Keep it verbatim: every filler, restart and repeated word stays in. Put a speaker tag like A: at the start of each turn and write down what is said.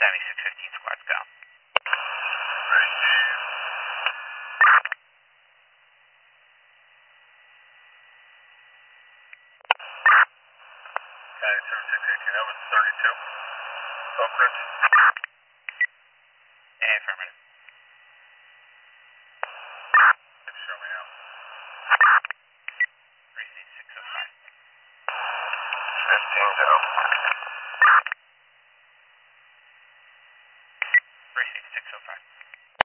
A: seventy-six fifteen squads go.
B: seventy-six eighteen, that was thirty-two. Oak Ridge.
A: Affirmative.
B: Show me out.
A: three six oh five.
B: fifteen down.